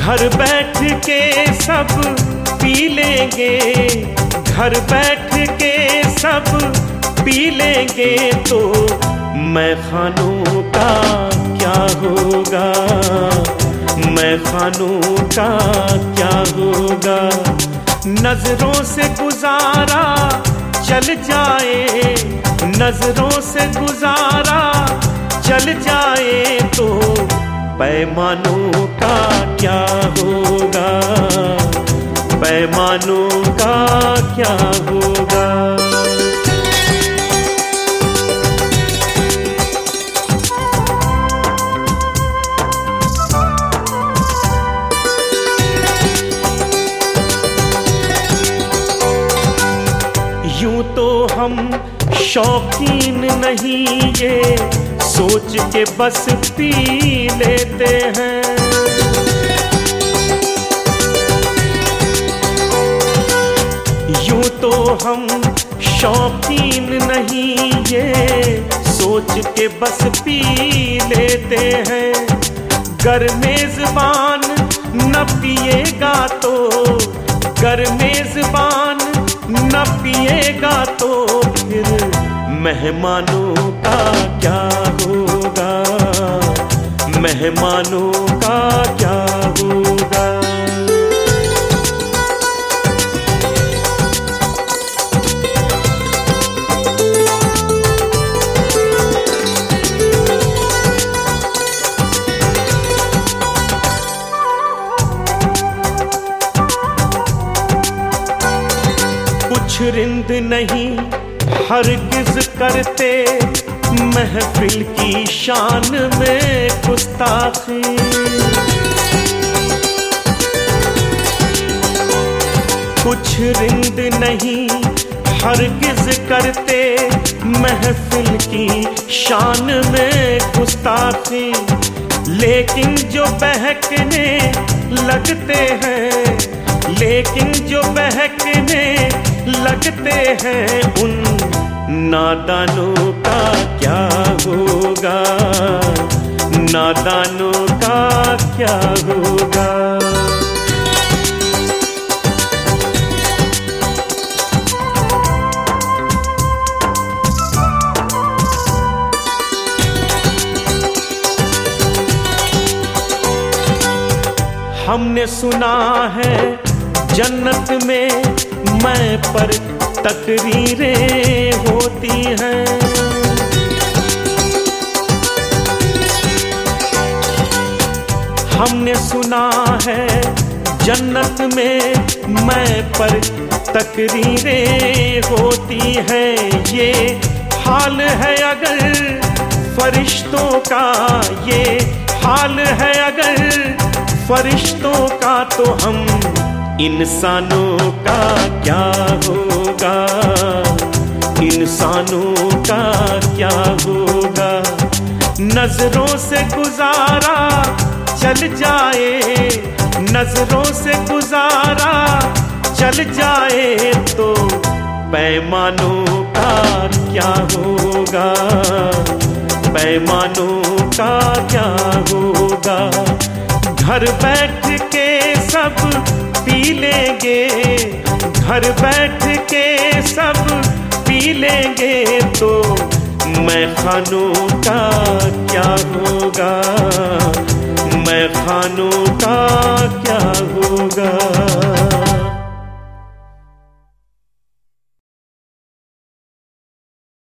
घर बैठ के सब पी लेंगे, घर बैठ के सब पी लेंगे तो मैखानों का क्या होगा, मैखानों का क्या होगा। नजरों से गुजारा चल जाए, नजरों से गुजारा चल जाए तो पैमानों का क्या होगा, पैमानों का क्या होगा। यूं तो हम शौकीन नहीं ये सोच के बस पी लेते हैं, यूं तो हम शौकीन नहीं ये सोच के बस पी लेते हैं। गर मेज़बान न पिएगा तो, गर मेज़बान न पिएगा तो फिर मेहमानों का क्या होगा, मेहमानों का क्या होगा। कुछ रिंद नहीं हरगिज़ करते महफिल की शान में गुस्ताखी, कुछ रिंद नहीं हरगिज़ करते महफिल की शान में गुस्ताखी। लेकिन जो बहकने लगते हैं, लेकिन जो बहकने लगते हैं उन नादानों का क्या होगा, नादानों का क्या होगा। हमने सुना है जन्नत में मैं पर तकरीरें होती हैं, हमने सुना है जन्नत में मैं पर तकरीरें होती हैं। ये हाल है अगर फरिश्तों का, ये हाल है अगर फरिश्तों का तो हम इंसानों का क्या होगा, इंसानों का क्या होगा। नजरों से गुजारा चल जाए, नजरों से गुजारा चल जाए तो पैमानों का क्या होगा, पैमानों का क्या होगा। घर बैठ के सब पी लेंगे, घर बैठ के सब पी लेंगे तो मैखानों का क्या होगा, मैखानों का क्या होगा।